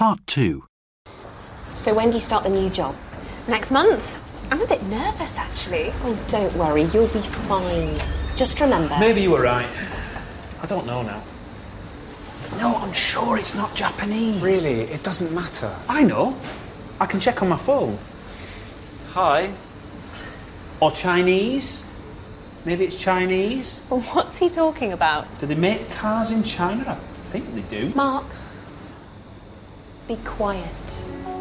Part 2. So when do you start the new job? Next month. I'm a bit nervous, actually. Oh, don't worry, you'll be fine. Just remember... Maybe you were right. I don't know now. No, I'm sure it's not Japanese. Really? It doesn't matter. I know. I can check on my phone. Hi. Or Chinese. Maybe it's Chinese. Well, what's he talking about? Do they make cars in China? I think they do. Mark, be quiet.